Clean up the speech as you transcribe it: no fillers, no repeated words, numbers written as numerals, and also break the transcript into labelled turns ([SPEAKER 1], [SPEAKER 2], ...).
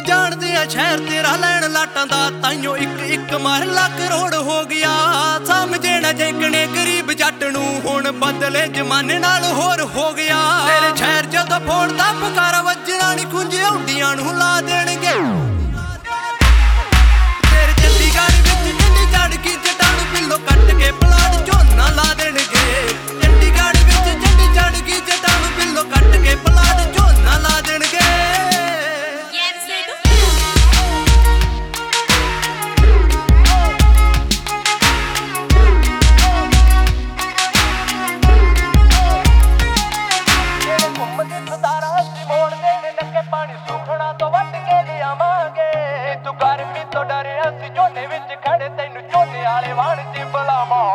[SPEAKER 1] ਜਾਣਦੇ ਆ ਸ਼ਹਿਰ ਤੇਰਾ ਲੈਣ ਲਾਟਾਂ ਦਾ, ਤਾਈਓ ਇੱਕ ਇੱਕ ਮਹੱਲਾ ਕਰੋੜ ਹੋ ਗਿਆ। ਸਮਝੇ ਨਾ ਜੇਕਣੇ ਗਰੀਬ ਜੱਟ ਨੂੰ, ਹੁਣ ਬਦਲੇ ਜ਼ਮਾਨੇ ਨਾਲ ਹੋਰ ਹੋ ਗਿਆ। ਤੇਰੇ ਸ਼ਹਿਰ ਜਦੋਂ ਫੋਨ ਦਾ ਪੁਕਾਰਾ ਵੱਜਣਾ ਨੀ, ਖੁੰਝੇ ਉੱਡੀਆਂ ਨੂੰ ਲਾ ਦੇਣਗੇ। ਤੇਰੇ ਚੰਡੀਗੜ੍ਹ ਵਿੱਚ ਚੰਡੀ ਚੜ ਗਈ ਜੱਟਾਂ ਨੂੰ, ਪਿੱਲੋ ਕੱਟ ਕੇ ਪਲਾਟ ਝੋਨਾ ਲਾ ਦੇਣਗੇ। ਚੰਡੀਗੜ੍ਹ ਵਿੱਚ ਚੰਡੀ ਚੜ ਗਈ ਜੱਟਾਂ ਨੂੰ, ਪਿੱਲੋ ਕੱਟ ਕੇ ਪਲਾਟ ਝੋਨਾ ਲਾ ਦੇਣਗੇ।
[SPEAKER 2] ਤੂੰ ਗਰਮੀ ਤੋਂ ਡਰਿਆ ਸੀ ਝੋਨੇ ਵਿੱਚ ਖੜੇ, ਤੈਨੂੰ ਝੋਨੇ ਵਾਲੇ ਵਾਣ 'ਚ ਬੁਲਾਵਾਂ।